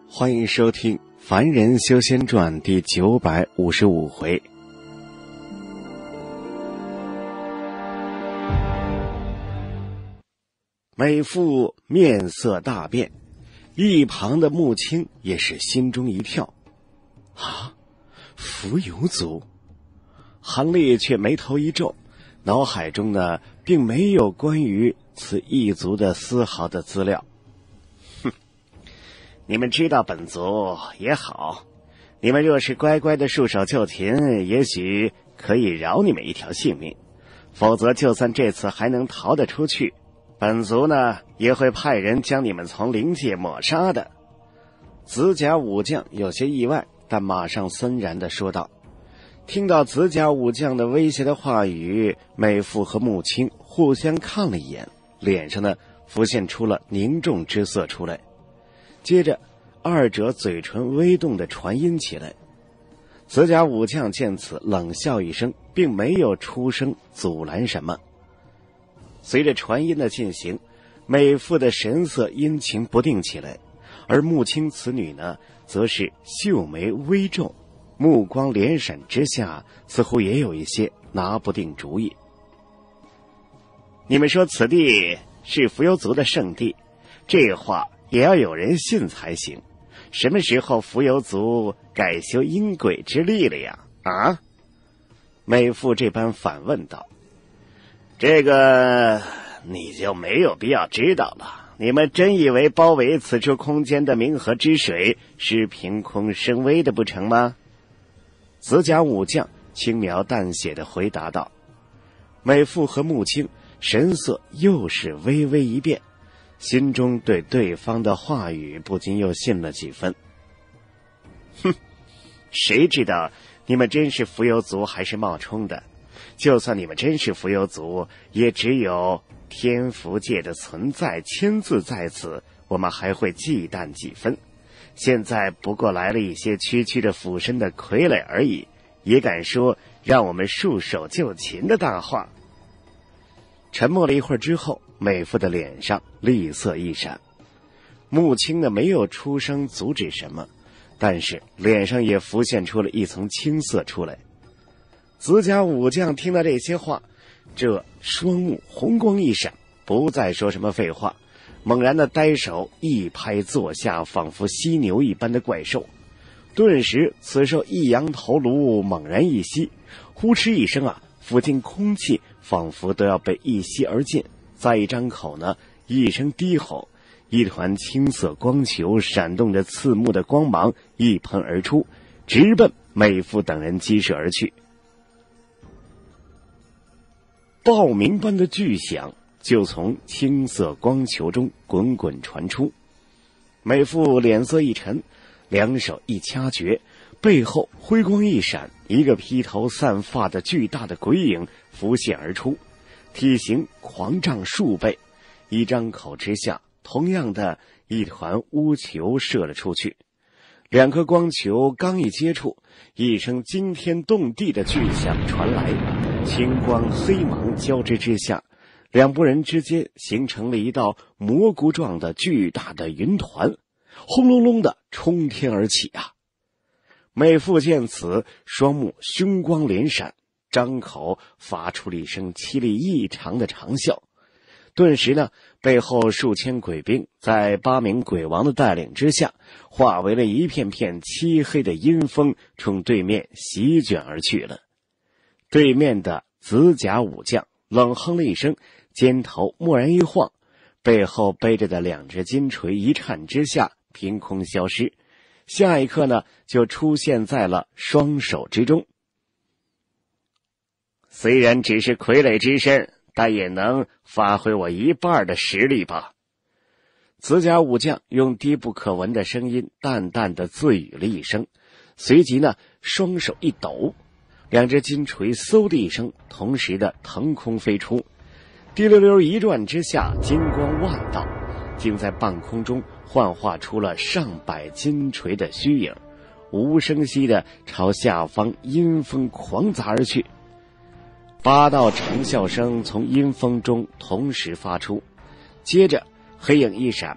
欢迎收听《凡人修仙传》第955回。美妇面色大变，一旁的穆青也是心中一跳。啊，蜉蝣族？韩立却眉头一皱，脑海中呢并没有关于此一族的丝毫的资料。你们知道本族也好，你们若是乖乖的束手就擒，也许可以饶你们一条性命，否则就算这次还能逃得出去，本族呢也会派人将你们从灵界抹杀的。紫甲武将有些意外，但马上森然地说道。听到紫甲武将的威胁的话语，美妇和穆青互相看了一眼，脸上呢浮现出了凝重之色出来。接着二者嘴唇微动地传音起来。紫甲武将见此冷笑一声，并没有出声阻拦什么。随着传音的进行，美妇的神色阴晴不定起来，而穆青此女呢则是秀眉微皱，目光连闪之下似乎也有一些拿不定主意。你们说此地是蜉蝣族的圣地，这话也要有人信才行。什么时候蜉蝣族改修阴鬼之力了呀？啊？美妇这般反问道。这个你就没有必要知道了。你们真以为包围此处空间的冥河之水是凭空生威的不成吗？紫甲武将轻描淡写地回答道。美妇和穆青神色又是微微一变，心中对对方的话语不禁又信了几分。谁知道你们真是蜉蝣族还是冒充的？就算你们真是蜉蝣族，也只有天福界的存在签字在此，我们还会忌惮几分。现在不过来了一些区区的附身的傀儡而已，也敢说让我们束手就擒的大话。沉默了一会儿之后，美妇的脸上厉色一闪。穆青呢没有出声阻止什么，但是脸上也浮现出了一层青色出来。紫甲武将听到这些话，这双目红光一闪，不再说什么废话，猛然的呆手一拍坐下，仿佛犀牛一般的怪兽。顿时此兽一扬头颅，猛然一吸，呼哧一声啊，附近空气仿佛都要被一吸而尽。再一张口呢，一声低吼，一团青色光球闪动着刺目的光芒一喷而出，直奔美妇等人击射而去。爆鸣般的巨响就从青色光球中滚滚传出。美妇脸色一沉，两手一掐诀，背后辉光一闪，一个披头散发的巨大的鬼影浮现而出，体型狂胀数倍，一张口之下，同样的一团乌球射了出去。两颗光球刚一接触，一声惊天动地的巨响传来，青光黑芒交织之下，两拨人之间形成了一道蘑菇状的巨大的云团，轰隆隆的冲天而起啊！美妇见此，双目凶光连闪，张口发出了一声凄厉异常的长啸。顿时呢，背后数千鬼兵在8名鬼王的带领之下，化为了一片片漆黑的阴风，冲对面席卷而去了。对面的紫甲武将冷哼了一声，肩头蓦然一晃，背后背着的两只金锤一颤之下凭空消失，下一刻呢就出现在了双手之中。虽然只是傀儡之身，但也能发挥我一半的实力吧。紫甲武将用低不可闻的声音淡淡的自语了一声，随即呢双手一抖，两只金锤嗖的一声同时的腾空飞出，滴溜溜一转之下，金光万道，竟在半空中幻化出了上百金锤的虚影，无声息的朝下方阴风狂砸而去。8道长啸声从阴风中同时发出，接着黑影一闪，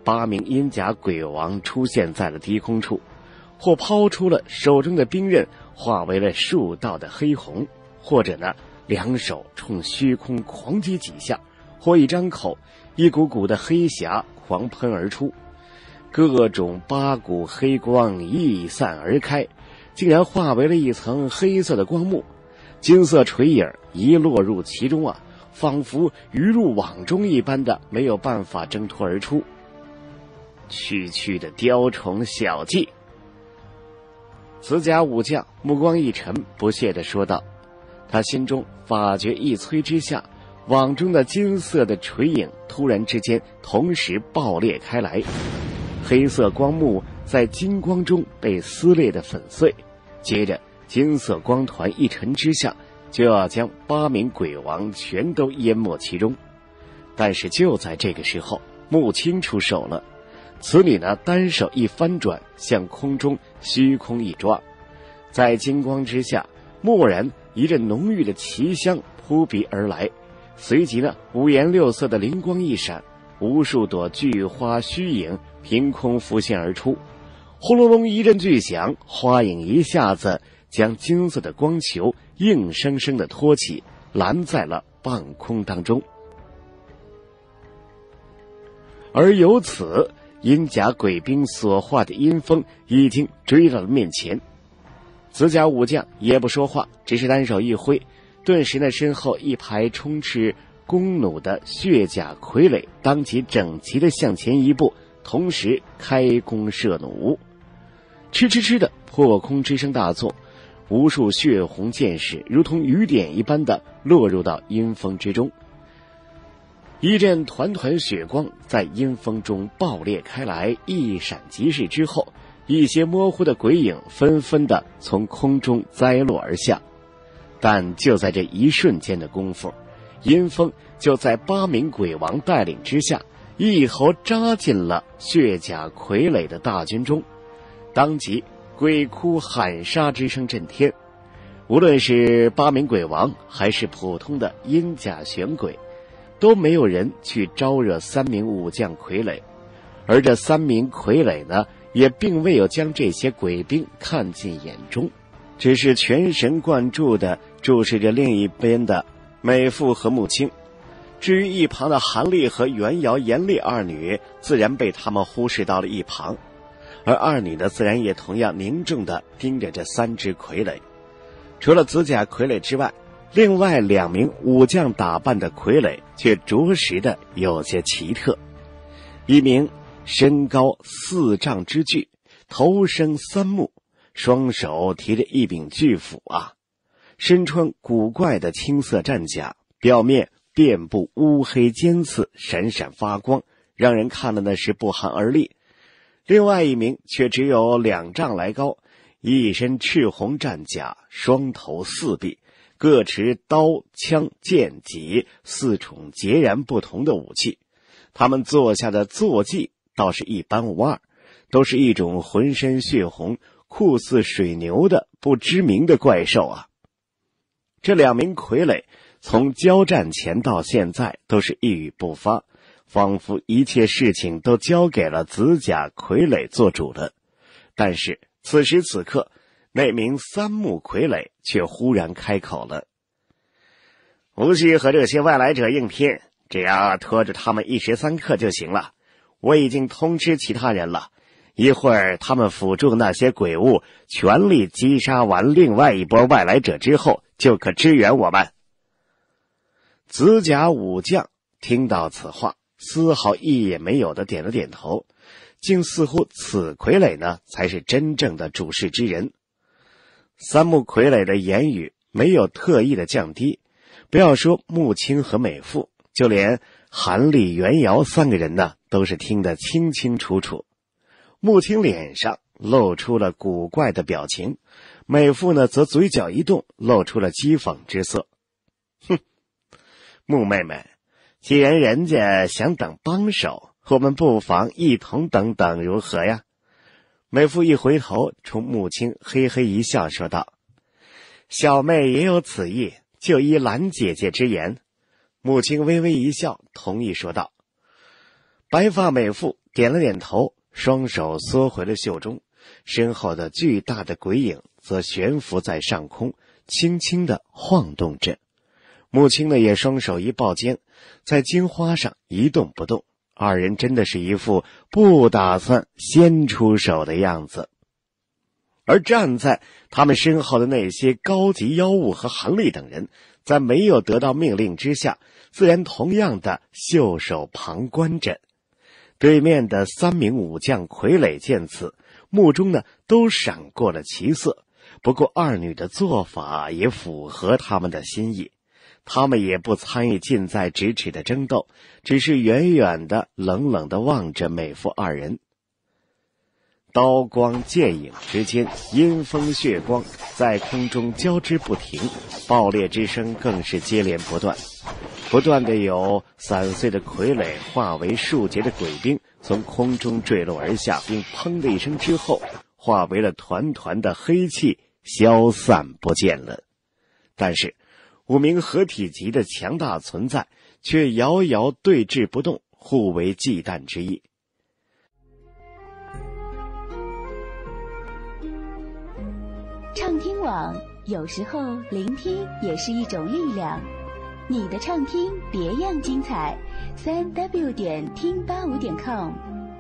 8名阴甲鬼王出现在了低空处，或抛出了手中的兵刃，化为了数道的黑红，或者呢两手冲虚空狂击几下，或一张口，一股股的黑霞狂喷而出，各种8股黑光溢散而开，竟然化为了一层黑色的光幕，金色垂影一落入其中啊，仿佛鱼入网中一般的没有办法挣脱而出。区区的雕虫小技！子甲武将目光一沉，不屑地说道。他心中法觉一催之下，网中的金色的垂影突然之间同时爆裂开来，黑色光幕在金光中被撕裂的粉碎，接着金色光团一沉之下，就要将8名鬼王全都淹没其中。但是就在这个时候，穆青出手了。此女呢，单手一翻转，向空中虚空一抓，在金光之下，蓦然一阵浓郁的奇香扑鼻而来，随即呢，五颜六色的灵光一闪，无数朵巨花虚影凭空浮现而出，轰隆隆一阵巨响，花影一下子将金色的光球硬生生地托起，拦在了半空当中。而由此，阴甲鬼兵所化的阴风已经追到了面前。子甲武将也不说话，只是单手一挥，顿时呢，身后一排充斥弓弩的血甲傀儡当即整齐地向前一步，同时开弓射弩。嗤嗤嗤的破空之声大作，无数血红箭矢如同雨点一般的落入到阴风之中。一阵团团血光在阴风中爆裂开来，一闪即逝之后，一些模糊的鬼影纷纷的从空中栽落而下。但就在这一瞬间的功夫，阴风就在8名鬼王带领之下，一头扎进了血甲傀儡的大军中，当即鬼哭喊杀之声震天。无论是8名鬼王还是普通的阴甲玄鬼，都没有人去招惹3名武将傀儡，而这3名傀儡呢，也并未有将这些鬼兵看进眼中，只是全神贯注地注视着另一边的美妇和穆青。至于一旁的韩丽和袁瑶、严丽二女，自然被他们忽视到了一旁，而二女呢，自然也同样凝重地盯着这3只傀儡。除了紫甲傀儡之外，另外2名武将打扮的傀儡却着实的有些奇特。一名身高4丈之巨，头生3目，双手提着一柄巨斧啊，身穿古怪的青色战甲，表面遍布乌黑尖刺，闪闪发光，让人看了那是不寒而栗。另外一名却只有2丈来高，一身赤红战甲，双头4臂，各持刀、枪、剑、戟4种截然不同的武器。他们做下的坐骑倒是一般无二，都是一种浑身血红、酷似水牛的不知名的怪兽啊！这2名傀儡从交战前到现在都是一语不发，仿佛一切事情都交给了紫甲傀儡做主了。但是此时此刻，那名3目傀儡却忽然开口了：“无需和这些外来者硬拼，只要拖着他们1时3刻就行了。我已经通知其他人了，一会儿他们辅助那些鬼物全力击杀完另外一波外来者之后，就可支援我们。”紫甲武将听到此话，丝毫意也没有的点了点头，竟似乎此傀儡呢才是真正的主事之人。3目傀儡的言语没有特意的降低，不要说穆青和美妇，就连韩丽、袁瑶3个人呢都是听得清清楚楚。穆青脸上露出了古怪的表情，美妇呢则嘴角一动，露出了讥讽之色。哼，穆妹妹，既然人家想等帮手，我们不妨一同等等如何呀？美妇一回头，冲穆青嘿嘿一笑，说道：“小妹也有此意，就依兰姐姐之言。”穆青微微一笑，同意说道。白发美妇点了点头，双手缩回了袖中，身后的巨大的鬼影则悬浮在上空，轻轻地晃动着。穆青呢也双手一抱肩，在荆花上一动不动，二人真的是一副不打算先出手的样子。而站在他们身后的那些高级妖物和韩立等人，在没有得到命令之下，自然同样的袖手旁观着。对面的3名武将傀儡见此，目中呢都闪过了奇色，不过二女的做法也符合他们的心意，他们也不参与近在咫尺的争斗，只是远远的冷冷地望着美妇二人。刀光剑影之间，阴风血光在空中交织不停，爆裂之声更是接连不断。不断的有散碎的傀儡化为数节的鬼兵从空中坠落而下，并砰的一声之后化为了团团的黑气，消散不见了。但是5名合体级的强大存在却遥遥对峙不动，互为忌惮之意。 畅听网，有时候聆听也是一种力量。你的畅听别样精彩，3w.听85.com。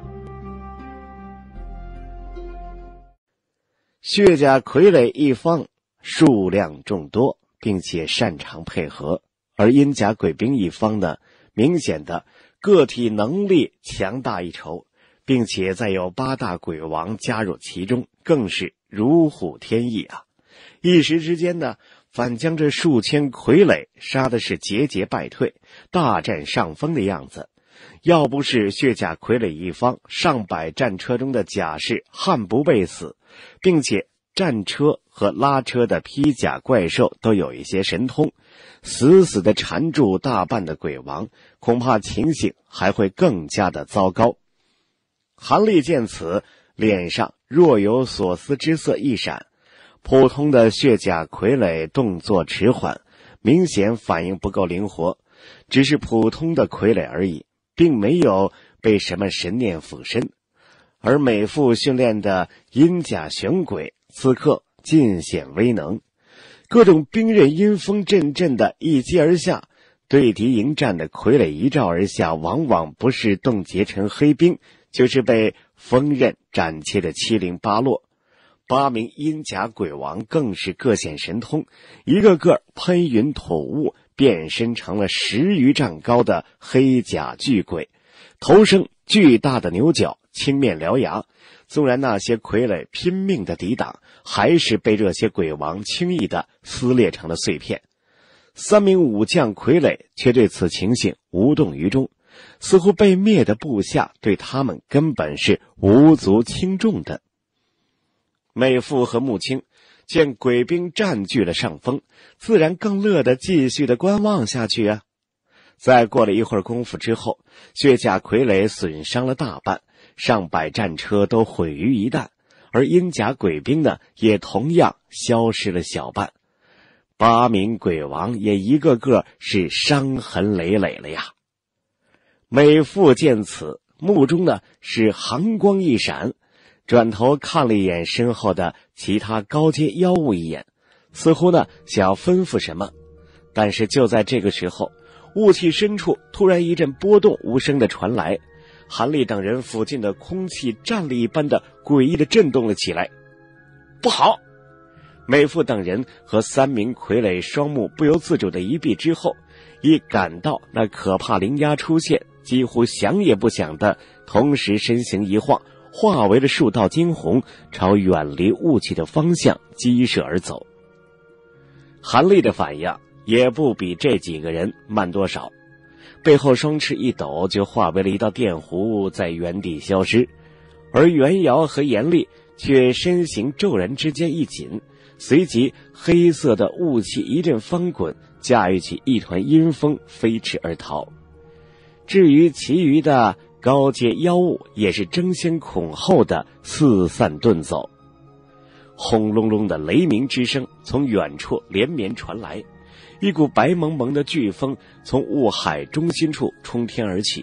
血甲傀儡一方数量众多，并且擅长配合，而阴甲鬼兵一方呢，明显的个体能力强大一筹，并且再有8大鬼王加入其中，更是如虎添翼啊！一时之间呢，反将这数千傀儡杀的是节节败退，大占上风的样子。要不是血甲傀儡一方上百战车中的甲士悍不被死，并且战车和拉车的披甲怪兽都有一些神通，死死地缠住大半的鬼王，恐怕情形还会更加的糟糕。韩立见此，脸上若有所思之色一闪。普通的血甲傀儡动作迟缓，明显反应不够灵活，只是普通的傀儡而已，并没有被什么神念附身。而美妇训练的阴甲玄鬼此刻尽显威能，各种兵刃阴风阵阵的一击而下，对敌迎战的傀儡一照而下，往往不是冻结成黑冰，就是被锋刃斩切的七零八落。8名阴甲鬼王更是各显神通，一个个喷云吐雾，变身成了10余丈高的黑甲巨鬼，头生巨大的牛角，青面獠牙。纵然那些傀儡拼命的抵挡，还是被这些鬼王轻易的撕裂成了碎片。3名武将傀儡却对此情形无动于衷，似乎被灭的部下对他们根本是无足轻重的。美妇和穆青见鬼兵占据了上风，自然更乐得继续的观望下去啊。再过了一会儿功夫之后，血甲傀儡损伤了大半，上百战车都毁于一旦，而阴甲鬼兵呢，也同样消失了小半。8名鬼王也一个个是伤痕累累了呀。美妇见此，目中呢是寒光一闪，转头看了一眼身后的其他高阶妖物一眼，似乎呢想要吩咐什么。但是就在这个时候，雾气深处突然一阵波动无声的传来，韩立等人附近的空气战栗一般的诡异的震动了起来。不好！美妇等人和3名傀儡双目不由自主的一闭之后，一感到那可怕灵鸦出现，几乎想也不想的同时身形一晃，化为了数道惊鸿，朝远离雾气的方向激射而走。韩立的反应也不比这几个人慢多少，背后双翅一抖，就化为了一道电弧，在原地消失。而袁瑶和严厉却身形骤然之间一紧，随即黑色的雾气一阵翻滚，驾驭起一团阴风飞驰而逃。至于其余的高阶妖物，也是争先恐后的四散遁走。轰隆隆的雷鸣之声从远处连绵传来，一股白蒙蒙的飓风从雾海中心处冲天而起，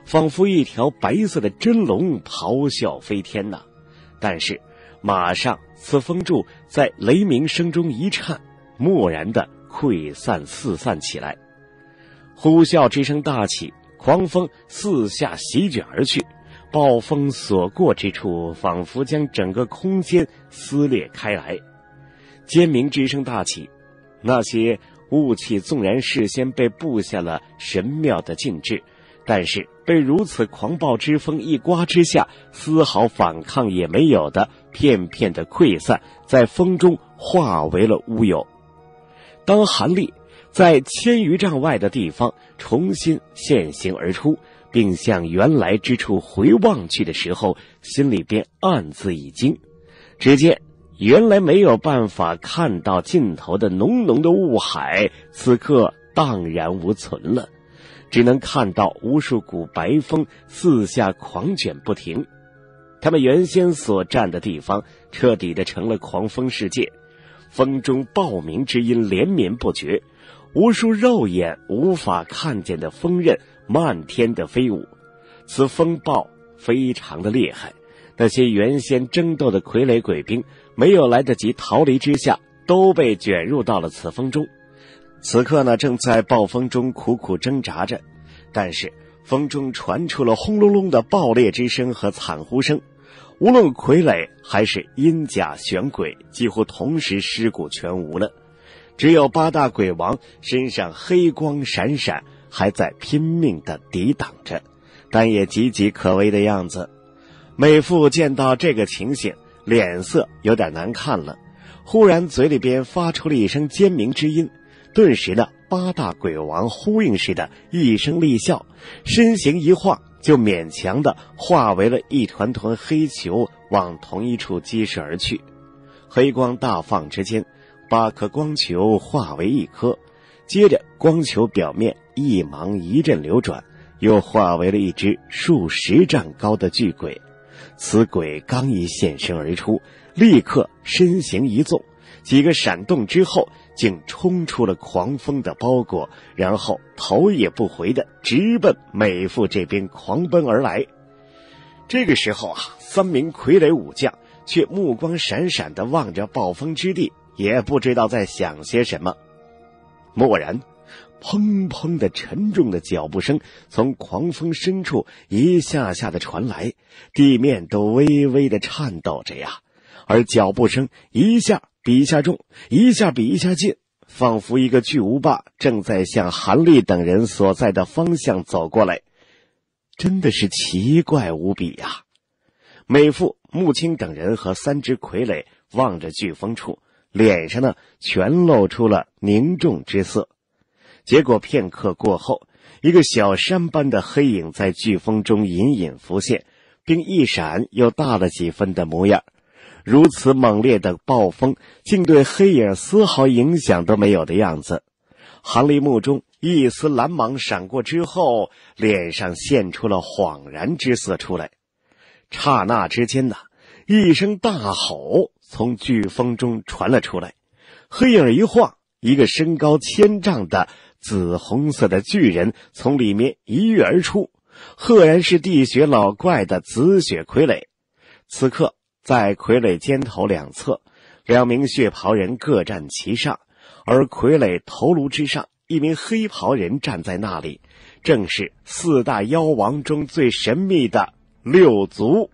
仿佛一条白色的真龙咆哮飞天呐。但是马上此风柱在雷鸣声中一颤，蓦然的溃散四散起来。呼啸之声大起，狂风四下席卷而去，暴风所过之处，仿佛将整个空间撕裂开来。尖鸣之声大起，那些雾气纵然事先被布下了神妙的禁制，但是被如此狂暴之风一刮之下，丝毫反抗也没有的片片的溃散，在风中化为了乌有。当韩立在1000余丈外的地方重新现形而出，并向原来之处回望去的时候，心里便暗自一惊。只见原来没有办法看到尽头的浓浓的雾海，此刻荡然无存了，只能看到无数股白风四下狂卷不停。他们原先所站的地方彻底的成了狂风世界，风中暴鸣之音连绵不绝，无数肉眼无法看见的风刃漫天的飞舞。此风暴非常的厉害，那些原先争斗的傀儡鬼兵没有来得及逃离之下，都被卷入到了此风中。此刻呢，正在暴风中苦苦挣扎着，但是风中传出了轰隆隆的爆裂之声和惨呼声，无论傀儡还是阴甲玄鬼，几乎同时尸骨全无了。只有8大鬼王身上黑光闪闪，还在拼命地抵挡着，但也岌岌可危的样子。美妇见到这个情形，脸色有点难看了，忽然嘴里边发出了一声尖鸣之音，顿时呢，8大鬼王呼应似的一声厉笑，身形一晃，就勉强的化为了一团团黑球，往同一处击射而去。黑光大放之间，8颗光球化为1颗，接着光球表面一芒一阵流转，又化为了一只数10丈高的巨鬼。此鬼刚一现身而出，立刻身形一纵，几个闪动之后，竟冲出了狂风的包裹，然后头也不回的直奔美妇这边狂奔而来。这个时候啊，3名傀儡武将却目光闪闪地望着暴风之地，也不知道在想些什么。蓦然砰砰的沉重的脚步声从狂风深处一下下的传来，地面都微微的颤抖着呀，而脚步声一下比一下重，一下比一下近，仿佛一个巨无霸正在向韩立等人所在的方向走过来，真的是奇怪无比呀。美妇、穆青等人和3只傀儡望着飓风处，脸上呢全露出了凝重之色。结果片刻过后，一个小山般的黑影在飓风中隐隐浮现，并一闪又大了几分的模样。如此猛烈的暴风竟对黑影丝毫影响都没有的样子。韩立目中一丝蓝芒闪过之后，脸上现出了恍然之色出来。刹那之间呢，一声大吼从飓风中传了出来，黑影一晃，一个身高1000丈的紫红色的巨人从里面一跃而出，赫然是地穴老怪的紫血傀儡。此刻在傀儡肩头两侧，2名血袍人各站其上，而傀儡头颅之上一名黑袍人站在那里，正是4大妖王中最神秘的六族。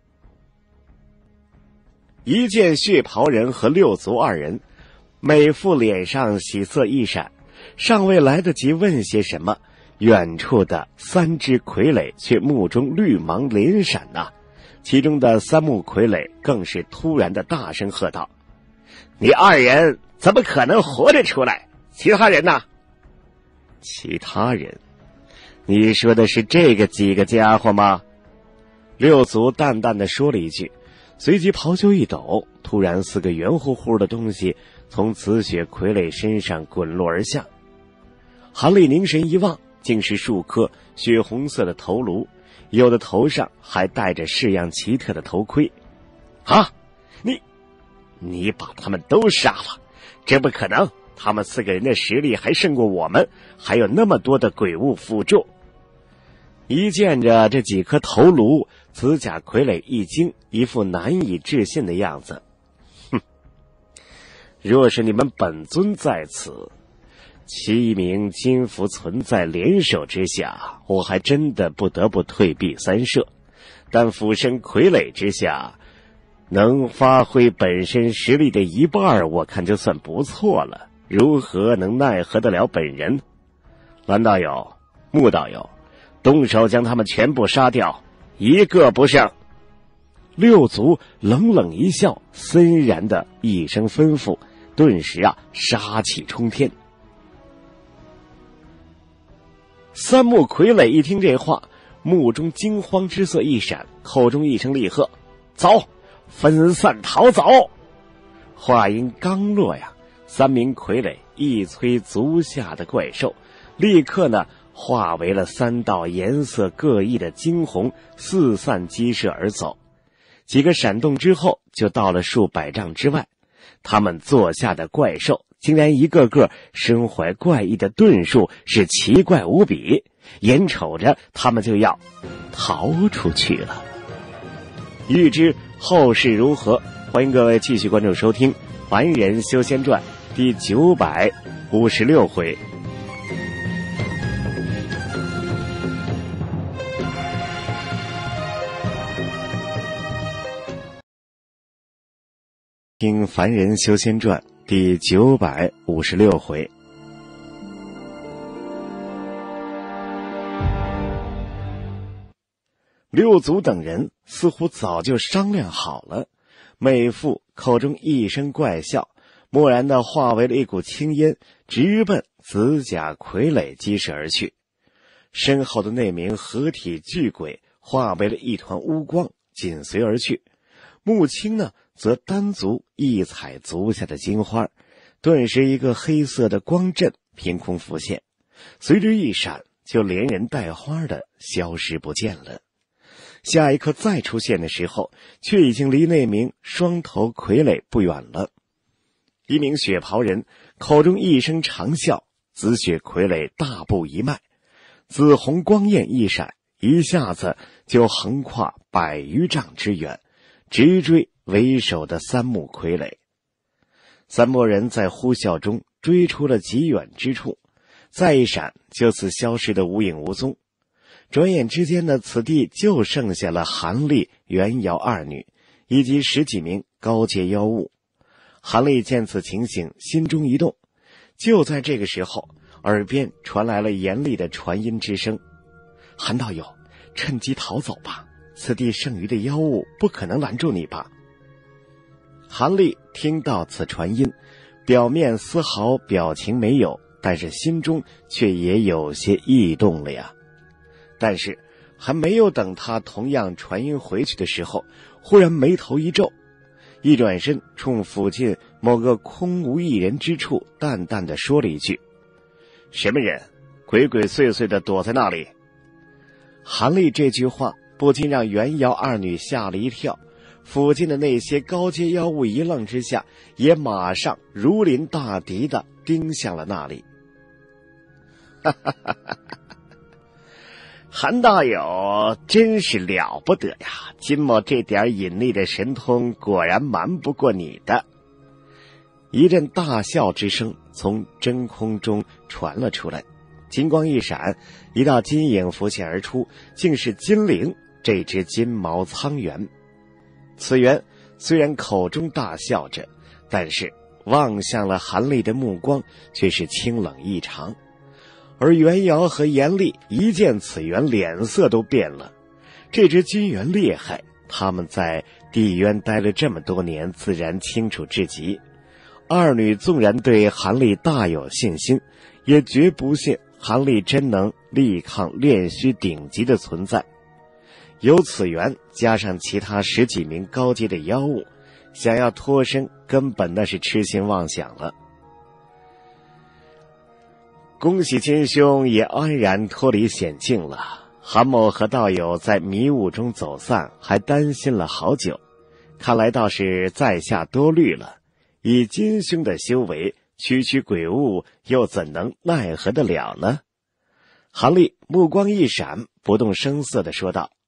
一见血袍人和六族2人，美妇脸上喜色一闪，尚未来得及问些什么，远处的3只傀儡却目中绿芒连闪呐。其中的3目傀儡更是突然的大声喝道：“你2人怎么可能活着出来？其他人呢？”其他人？你说的是这个几个家伙吗？六族淡淡的说了一句，随即袍袖一抖，突然4个圆乎乎的东西从紫血傀儡身上滚落而下。韩立凝神一望，竟是数颗血红色的头颅，有的头上还戴着式样奇特的头盔。啊，你把他们都杀了？这不可能，他们4个人的实力还胜过我们，还有那么多的鬼物辅助。 一见着这几颗头颅，紫甲傀儡一惊，一副难以置信的样子。哼，若是你们本尊在此，7名金符存在联手之下，我还真的不得不退避三舍。但附身傀儡之下，能发挥本身实力的一半，我看就算不错了，如何能奈何得了本人？蓝道友、穆道友，动手将他们全部杀掉，一个不剩。六族冷冷一笑，森然的一声吩咐，顿时杀气冲天。三目傀儡一听这话，目中惊慌之色一闪，口中一声厉喝：“走，分散逃走！”话音刚落3名傀儡一催足下的怪兽，立刻化为了3道颜色各异的惊鸿，四散激射而走。几个闪动之后，就到了数百丈之外。他们坐下的怪兽竟然一个个身怀怪异的遁术，是奇怪无比，眼瞅着他们就要逃出去了。欲知后事如何，欢迎各位继续关注收听《凡人修仙传》第956回。听《凡人修仙传》第956回。六族等人似乎早就商量好了，每副口中一声怪笑，蓦然的化为了一股青烟，直奔紫甲傀儡击射而去。身后的那名合体巨鬼化为了一团乌光，紧随而去。穆青则单足一踩足下的金花，顿时一个黑色的光阵凭空浮现，随之一闪，就连人带花的消失不见了。下一刻再出现的时候，却已经离那名双头傀儡不远了。一名血袍人口中一声长啸，紫血傀儡大步一迈，紫红光焰一闪，一下子就横跨100余丈之远，直追为首的3目傀儡。三墨人在呼啸中追出了极远之处，再一闪就此消失得无影无踪。转眼之间此地就剩下了韩立、袁瑶2女以及10几名高阶妖物。韩立见此情形，心中一动。就在这个时候，耳边传来了严厉的传音之声：“韩道友，趁机逃走吧，此地剩余的妖物不可能拦住你吧。”韩立听到此传音，表面丝毫表情没有，但是心中却也有些异动了呀。但是还没有等他同样传音回去的时候，忽然眉头一皱，一转身冲附近某个空无一人之处淡淡地说了一句：“什么人鬼鬼祟祟地躲在那里？”韩立这句话不禁让袁瑶2女吓了一跳，附近的那些高阶妖物一愣之下，也马上如临大敌地盯向了那里。哈哈哈哈！韩道友真是了不得呀，金某这点隐匿的神通果然瞒不过你的。一阵大笑之声从真空中传了出来，金光一闪，一道金影浮现而出，竟是金灵这只金毛苍猿。此猿虽然口中大笑着，但是望向了韩立的目光却是清冷异常。而袁瑶和严厉一见此猿，脸色都变了。这只金猿厉害，他们在地渊待了这么多年，自然清楚至极。2女纵然对韩立大有信心，也绝不信韩立真能力抗炼虚顶级的存在。有此猿，加上其他10几名高阶的妖物，想要脱身根本那是痴心妄想了。恭喜金兄也安然脱离险境了。韩某和道友在迷雾中走散，还担心了好久，看来倒是在下多虑了。以金兄的修为，区区鬼物又怎能奈何得了呢？ 韩立目光一闪，不动声色地说道：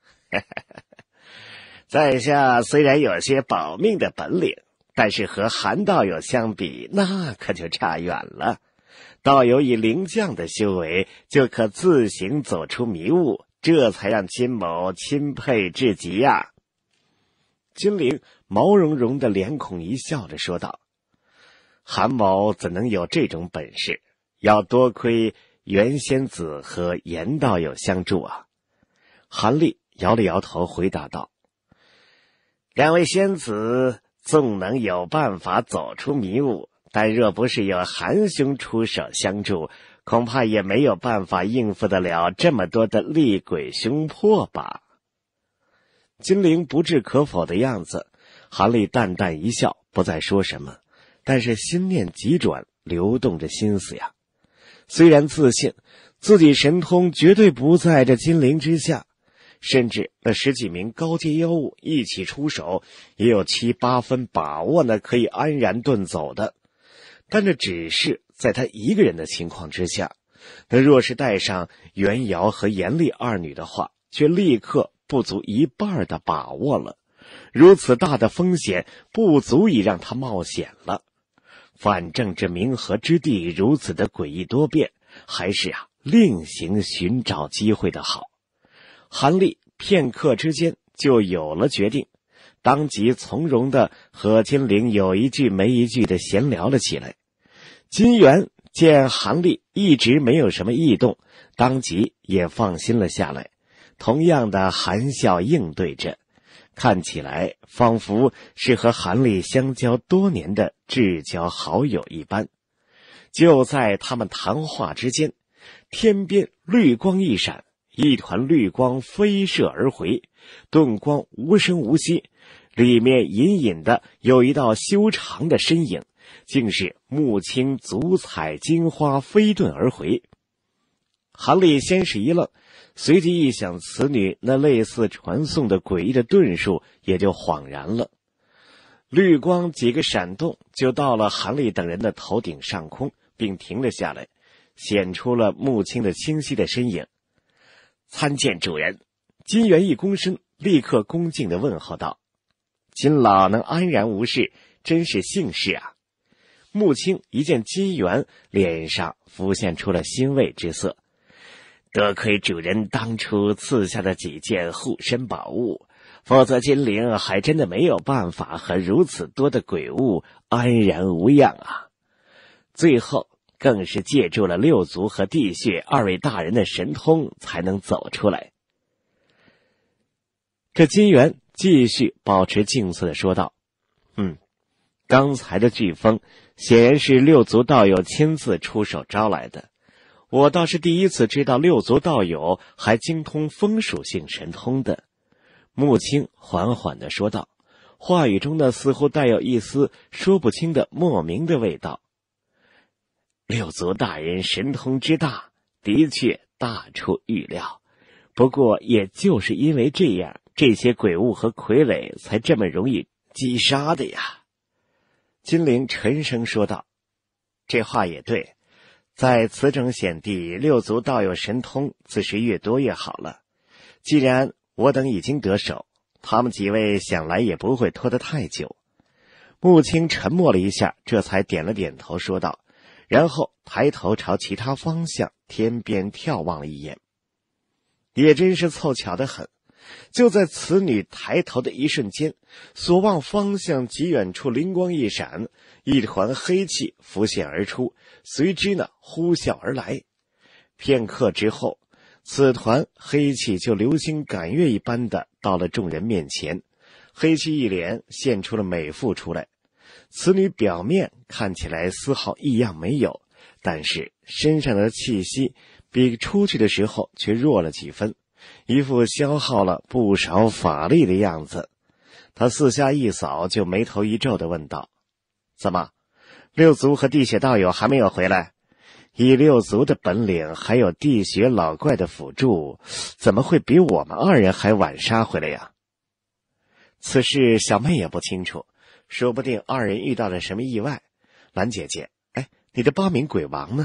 在下虽然有些保命的本领，但是和韩道友相比，那可就差远了。道友以灵将的修为，就可自行走出迷雾，这才让金某钦佩至极呀。金陵毛茸茸的脸孔一笑着说道：韩某怎能有这种本事？要多亏袁仙子和严道友相助啊。韩立摇了摇头回答道：两位仙子纵能有办法走出迷雾，但若不是有韩兄出手相助，恐怕也没有办法应付得了这么多的厉鬼凶魄吧。金陵不置可否的样子，韩立淡淡一笑，不再说什么，但是心念急转，流动着心思呀。虽然自信自己神通绝对不在这金陵之下，甚至那10几名高阶妖物一起出手，也有7、8分把握呢，可以安然遁走的。但这只是在他一个人的情况之下，那若是带上袁瑶和严丽二女的话，却立刻不足一半的把握了。如此大的风险不足以让他冒险了。反正这冥河之地如此的诡异多变，还是另行寻找机会的好。韩立片刻之间就有了决定，当即从容地和金陵有一句没一句地闲聊了起来。金元见韩立一直没有什么异动，当即也放心了下来，同样的含笑应对着，看起来仿佛是和韩立相交多年的至交好友一般。就在他们谈话之间，天边绿光一闪，一团绿光飞射而回，遁光无声无息，里面隐隐的有一道修长的身影，竟是穆青足踩金花飞遁而回。韩立先是一愣，随即一想此女那类似传送的诡异的遁术，也就恍然了。绿光几个闪动，就到了韩立等人的头顶上空，并停了下来，显出了穆青的清晰的身影。参见主人。金元一躬身，立刻恭敬地问候道：金老能安然无事，真是幸事啊。穆青一见金元，脸上浮现出了欣慰之色。多亏主人当初赐下的几件护身宝物，否则金陵还真的没有办法和如此多的鬼物安然无恙啊。最后更是借助了六族和地穴二位大人的神通才能走出来。这金元继续保持静色地说道：刚才的飓风显然是六族道友亲自出手招来的，我倒是第一次知道六族道友还精通风属性神通的。穆青缓缓地说道，话语中呢似乎带有一丝说不清的莫名的味道。六族大人神通之大，的确大出预料，不过也就是因为这样，这些鬼物和傀儡才这么容易击杀的呀。金陵沉声说道：这话也对，在此种险地，六族道友神通自是越多越好了。既然我等已经得手，他们几位想来也不会拖得太久。穆青沉默了一下，这才点了点头说道，然后抬头朝其他方向天边眺望了一眼。也真是凑巧得很，就在此女抬头的一瞬间，所望方向极远处灵光一闪，一团黑气浮现而出，随之呢呼啸而来。片刻之后，此团黑气就流星赶月一般的到了众人面前，黑气一连现出了美妇出来。此女表面看起来丝毫异样没有，但是身上的气息比出去的时候却弱了几分，一副消耗了不少法力的样子。他四下一扫，就眉头一皱地问道：怎么，六族和地血道友还没有回来？以六族的本领，还有地血老怪的辅助，怎么会比我们二人还晚杀回来呀？此事小妹也不清楚，说不定二人遇到了什么意外。兰姐姐，你的8名鬼王呢？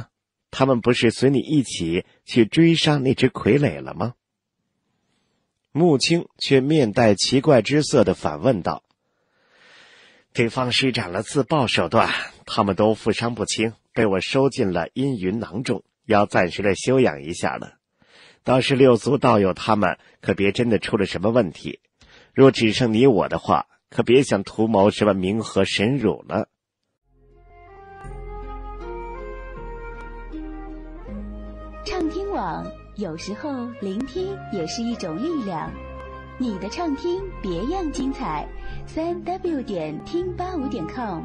他们不是随你一起去追杀那只傀儡了吗？穆青却面带奇怪之色地反问道：对方施展了自爆手段，他们都负伤不轻，被我收进了阴云囊中，要暂时的休养一下了。倒是六族道友他们，可别真的出了什么问题。若只剩你我的话，可别想图谋什么名和神辱了。 畅听网，有时候聆听也是一种力量。你的畅听别样精彩，3w 点听85.com。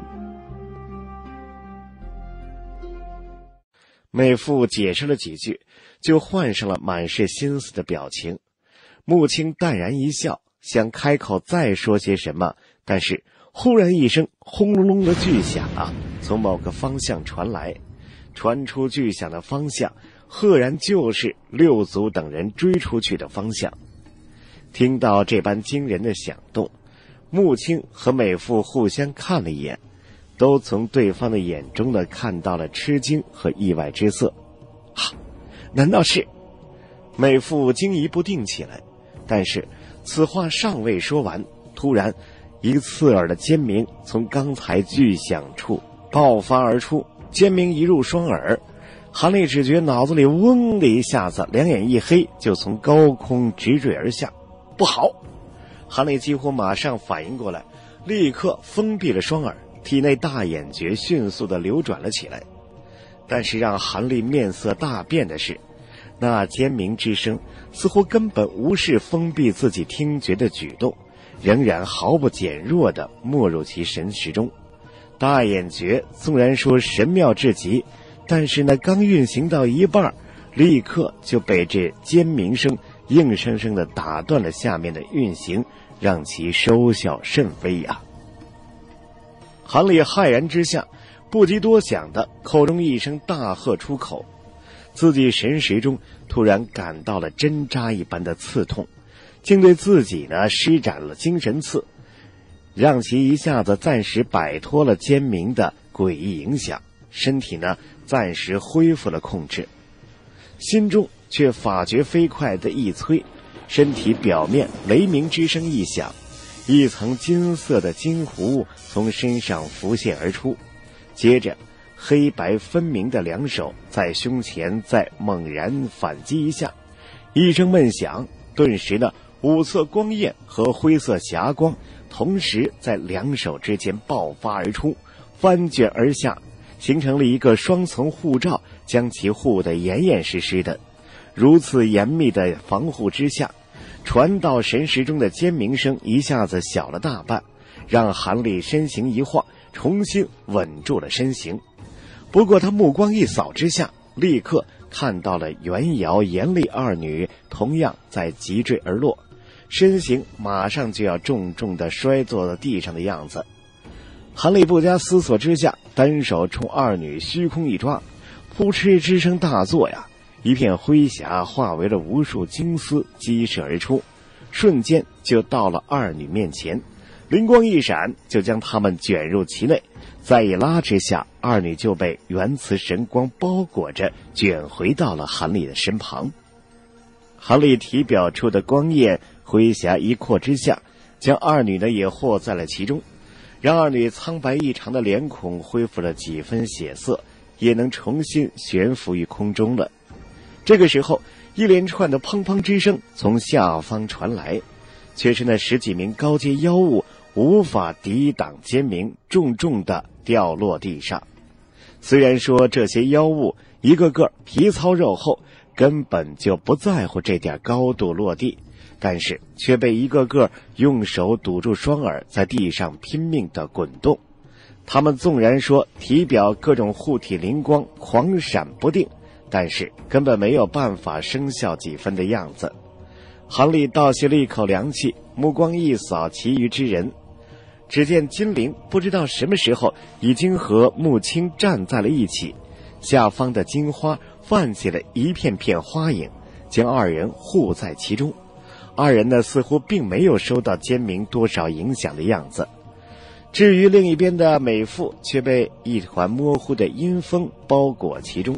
妹夫解释了几句，就换上了满是心思的表情。穆青淡然一笑，想开口再说些什么，但是忽然一声轰隆隆的巨响从某个方向传来，传出巨响的方向赫然就是六族等人追出去的方向。听到这般惊人的响动，穆青和美妇互相看了一眼，都从对方的眼中看到了吃惊和意外之色。难道是？美妇惊疑不定起来，但是此话尚未说完，突然一刺耳的尖鸣从刚才巨响处爆发而出，尖鸣一入双耳，韩立只觉脑子里嗡的一下子，两眼一黑，就从高空直坠而下。不好！韩立几乎马上反应过来，立刻封闭了双耳，体内大眼诀迅速地流转了起来。但是让韩立面色大变的是，那尖鸣之声似乎根本无视封闭自己听觉的举动，仍然毫不减弱地没入其神识中。大眼诀纵然说神妙至极，但是那刚运行到一半，立刻就被这尖鸣声硬生生地打断了下面的运行，让其收效甚微呀。韩立骇然之下，不及多想的口中一声大喝出口，自己神识中突然感到了针扎一般的刺痛，竟对自己施展了精神刺，让其一下子暂时摆脱了尖鸣的诡异影响，身体暂时恢复了控制。心中却法觉飞快的一催，身体表面雷鸣之声一响，一层金色的金弧从身上浮现而出，接着黑白分明的两手在胸前再猛然反击一下，一声闷响，顿时五色光焰和灰色霞光同时在两手之间爆发而出，翻卷而下，形成了一个双层护罩，将其护得严严实实的。如此严密的防护之下，传到神识中的尖鸣声一下子小了大半，让韩立身形一晃，重新稳住了身形。不过他目光一扫之下，立刻看到了袁瑶、严丽二女同样在急坠而落，身形马上就要重重地摔坐在地上的样子。韩立不加思索之下，单手冲二女虚空一抓，扑哧之声大作呀，一片灰霞化为了无数金丝激射而出，瞬间就到了二女面前，灵光一闪，就将她们卷入其内，再一拉之下，二女就被原磁神光包裹着，卷回到了韩立的身旁。韩立体表处的光焰灰霞一扩之下，将二女也和在了其中，让二女苍白异常的脸孔恢复了几分血色，也能重新悬浮于空中了。这个时候，一连串的砰砰之声从下方传来，却是那十几名高阶妖物无法抵挡尖鸣，重重地掉落地上。虽然说这些妖物一个个皮糙肉厚，根本就不在乎这点高度落地，但是却被一个个用手堵住双耳，在地上拼命地滚动。他们纵然说体表各种护体灵光狂闪不定，但是根本没有办法生效几分的样子。韩立倒吸了一口凉气，目光一扫其余之人，只见金陵不知道什么时候已经和穆青站在了一起，下方的金花泛起了一片片花影，将二人护在其中。二人似乎并没有受到尖鸣多少影响的样子。至于另一边的美妇，却被一团模糊的阴风包裹其中，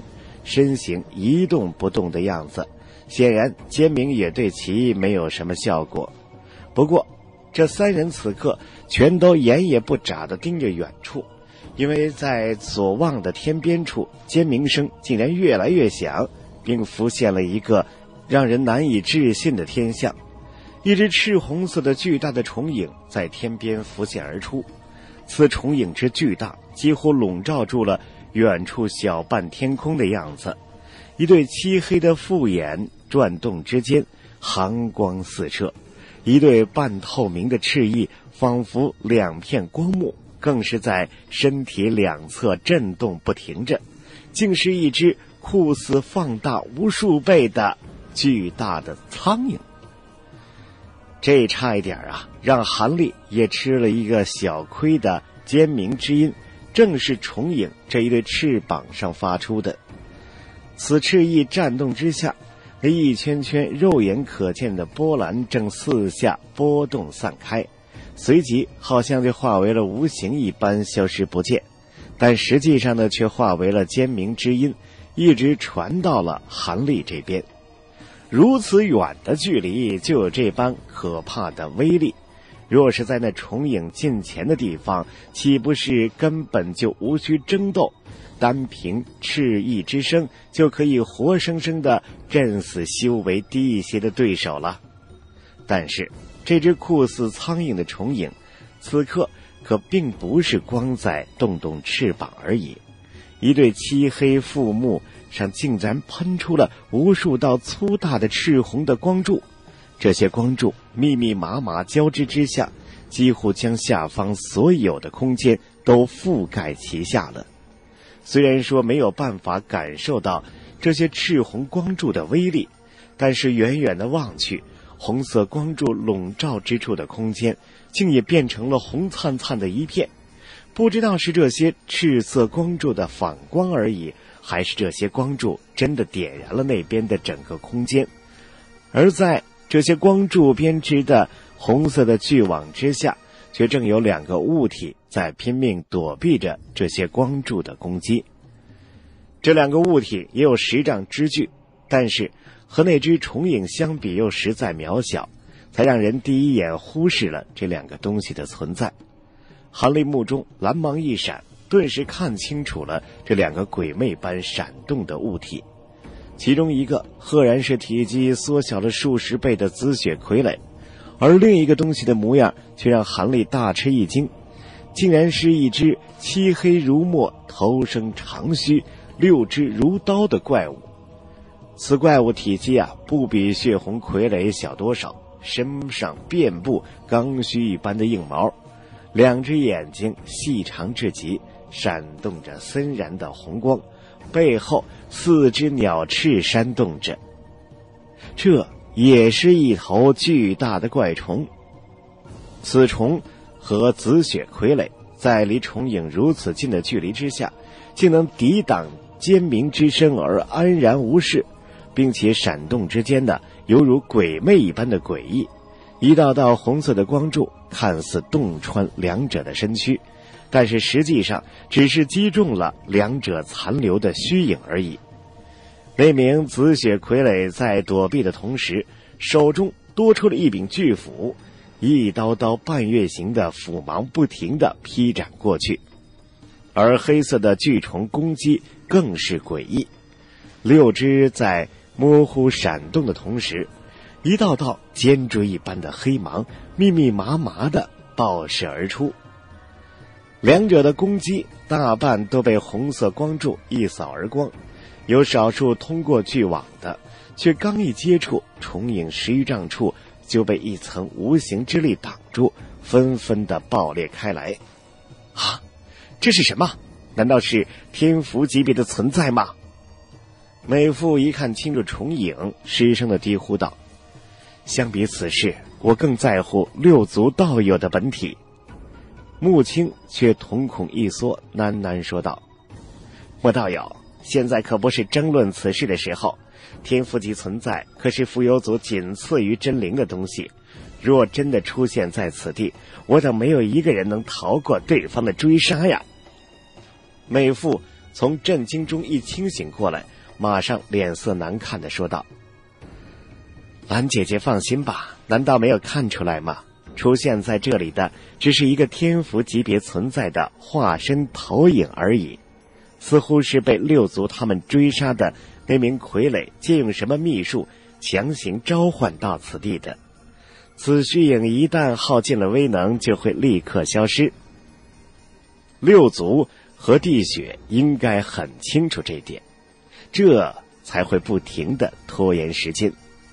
身形一动不动的样子，显然奸明也对其没有什么效果。不过这三人此刻全都眼也不眨地盯着远处，因为在所望的天边处，尖鸣声竟然越来越响，并浮现了一个让人难以置信的天象。一只赤红色的巨大的虫影在天边浮现而出，此虫影之巨大，几乎笼罩住了远处小半天空的样子。一对漆黑的复眼转动之间，寒光四射，一对半透明的翅翼仿佛两片光幕，更是在身体两侧震动不停着，竟是一只酷似放大无数倍的巨大的苍蝇。这差一点让韩立也吃了一个小亏的尖鸣之音，正是虫影这一对翅膀上发出的。此翅翼颤动之下，那一圈圈肉眼可见的波澜正四下波动散开，随即好像就化为了无形一般消失不见，但实际上呢，却化为了尖鸣之音，一直传到了韩立这边。如此远的距离就有这般可怕的威力，若是在那虫影近前的地方，岂不是根本就无需争斗，单凭翅翼之声就可以活生生地震死修为低一些的对手了？但是这只酷似苍蝇的虫影此刻可并不是光在动动翅膀而已，一对漆黑腹目上竟然喷出了无数道粗大的赤红的光柱，这些光柱密密麻麻交织之下，几乎将下方所有的空间都覆盖其下了。虽然说没有办法感受到这些赤红光柱的威力，但是远远的望去，红色光柱笼罩之处的空间竟也变成了红灿灿的一片，不知道是这些赤色光柱的反光而已，还是这些光柱真的点燃了那边的整个空间。而在这些光柱编织的红色的巨网之下，却正有两个物体在拼命躲避着这些光柱的攻击。这两个物体也有10丈之巨，但是和那只虫影相比又实在渺小，才让人第一眼忽视了这两个东西的存在。韩立目中蓝芒一闪，顿时看清楚了这两个鬼魅般闪动的物体。其中一个赫然是体积缩小了数十倍的紫雪傀儡，而另一个东西的模样却让韩立大吃一惊，竟然是一只漆黑如墨、头生长须、6只如刀的怪物。此怪物体积不比血红傀儡小多少，身上遍布刚须一般的硬毛，2只眼睛细长至极，闪动着森然的红光，背后4只鸟翅扇动着。这也是一头巨大的怪虫。此虫和紫雪傀儡在离虫影如此近的距离之下，竟能抵挡尖鸣之声而安然无事，并且闪动之间的犹如鬼魅一般的诡异。一道道红色的光柱看似洞穿两者的身躯，但是实际上只是击中了两者残留的虚影而已。那名紫雪傀儡在躲避的同时，手中多出了一柄巨斧，一刀刀半月形的斧芒不停地劈斩过去。而黑色的巨虫攻击更是诡异，6只在模糊闪动的同时，一道道尖锥一般的黑芒密密麻麻地爆射而出。两者的攻击大半都被红色光柱一扫而光，有少数通过巨网的，却刚一接触虫影10余丈处，就被一层无形之力挡住，纷纷地爆裂开来。这是什么？难道是天符级别的存在吗？美妇一看清楚虫影，失声地低呼道：相比此事，我更在乎6族道友的本体。穆青却瞳孔一缩，喃喃说道：莫道友，现在可不是争论此事的时候，天符级存在可是蜉蝣族仅次于真灵的东西，若真的出现在此地，我等没有一个人能逃过对方的追杀呀。美妇从震惊中一清醒过来， 马上脸色难看地说道：兰姐姐放心吧，难道没有看出来吗？出现在这里的只是一个天符级别存在的化身投影而已，似乎是被六族他们追杀的那名傀儡借用什么秘术强行召唤到此地的。此虚影一旦耗尽了威能，就会立刻消失。六族和地雪应该很清楚这一点，这才会不停地拖延时间。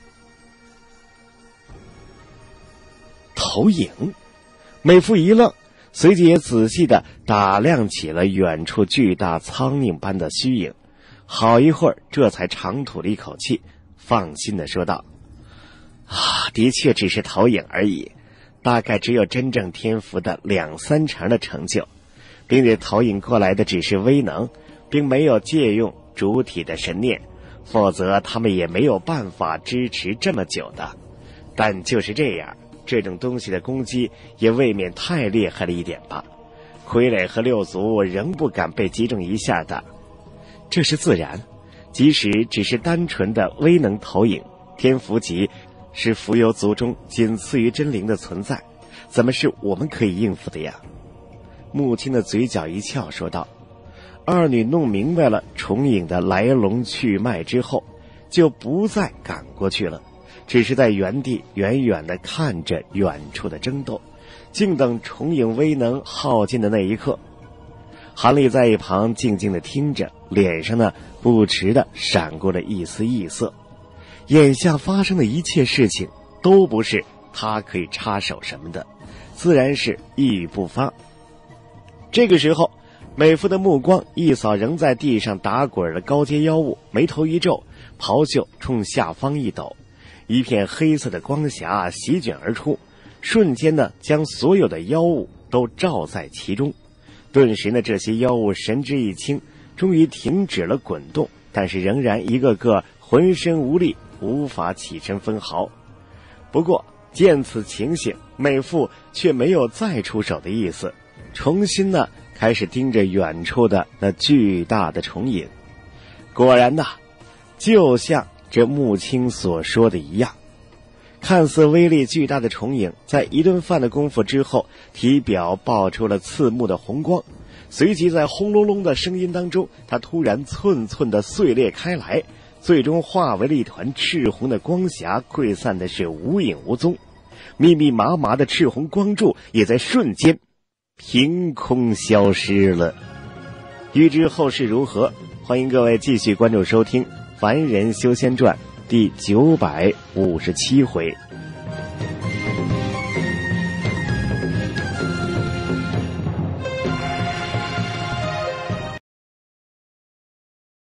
投影，美妇一愣，随即也仔细地打量起了远处巨大苍蝇般的虚影，好一会儿这才长吐了一口气，放心地说道：的确只是投影而已，大概只有真正天符的2-3成的成就，并且投影过来的只是威能，并没有借用主体的神念，否则他们也没有办法支持这么久的。但就是这样，这种东西的攻击也未免太厉害了一点吧，傀儡和六族仍不敢被击中一下的。这是自然，即使只是单纯的威能投影，天符级是浮游族中仅次于真灵的存在，怎么是我们可以应付的呀？母亲的嘴角一翘说道。二女弄明白了重影的来龙去脉之后，就不再赶过去了，只是在原地远远地看着远处的争斗，静等重影威能耗尽的那一刻。韩立在一旁静静地听着，脸上呢不时地闪过了一丝异色。眼下发生的一切事情都不是他可以插手什么的，自然是一语不发。这个时候，美妇的目光一扫仍在地上打滚的高阶妖物，眉头一皱，袍袖冲下方一抖，一片黑色的光霞席卷而出，瞬间呢将所有的妖物都罩在其中。顿时呢，这些妖物神志一清，终于停止了滚动，但是仍然一个个浑身无力，无法起身分毫。不过见此情形，美妇却没有再出手的意思，重新呢开始盯着远处的那巨大的重影。果然呐，就像这穆青所说的一样，看似威力巨大的重影在一顿饭的功夫之后，体表爆出了刺目的红光，随即在轰隆隆的声音当中，它突然寸寸的碎裂开来，最终化为了一团赤红的光霞，溃散的是无影无踪，密密麻麻的赤红光柱也在瞬间凭空消失了。欲知后事如何，欢迎各位继续关注收听《凡人修仙传》第957回。